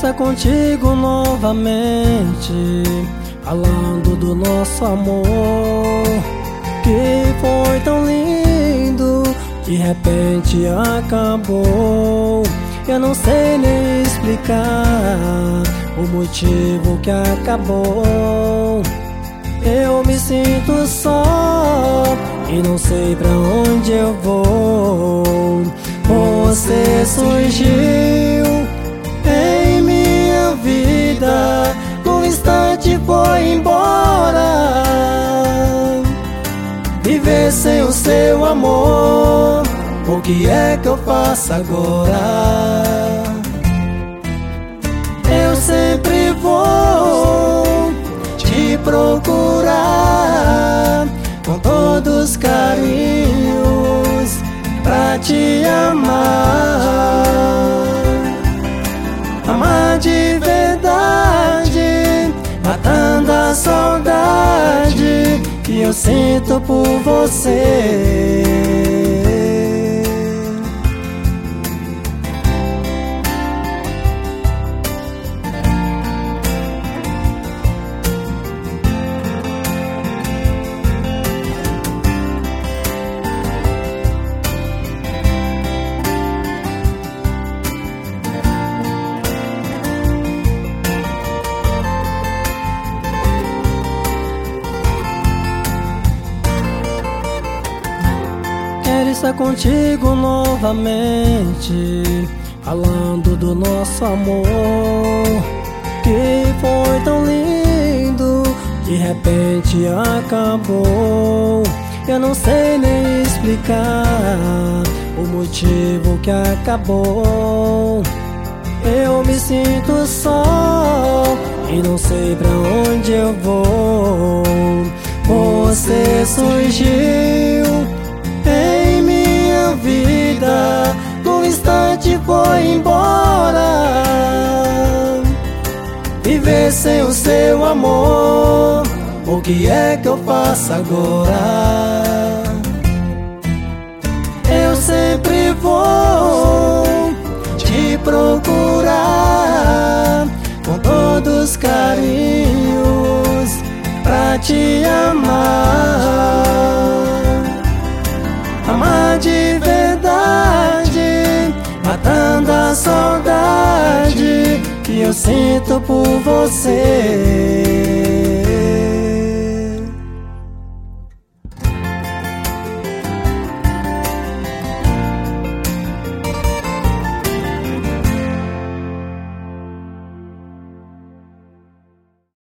estar contigo novamente, falando do nosso amor, que foi tão lindo, de repente acabou. Eu não sei nem explicar o motivo que acabou. Eu me sinto só e não sei pra onde eu vou. Você surgiu em minha vida, num instante foi embora. Viver sem o seu amor, o que é que eu faço agora? Eu sempre vou te procurar com todos os carinhos pra te amar. Amar de verdade, matando a saudade que eu sinto por você. Quero estar contigo novamente, falando do nosso amor, que foi tão lindo, de repente acabou. Eu não sei nem explicar o motivo que acabou. Eu me sinto só e não sei pra onde eu vou. Você surgiu em minha vida, num instante foi embora. Viver sem o seu amor, o que é que eu faço agora? Eu sempre vou te procurar com todos os carinhos pra te amar. Amar de verdade, matando a saudade que eu sinto por você.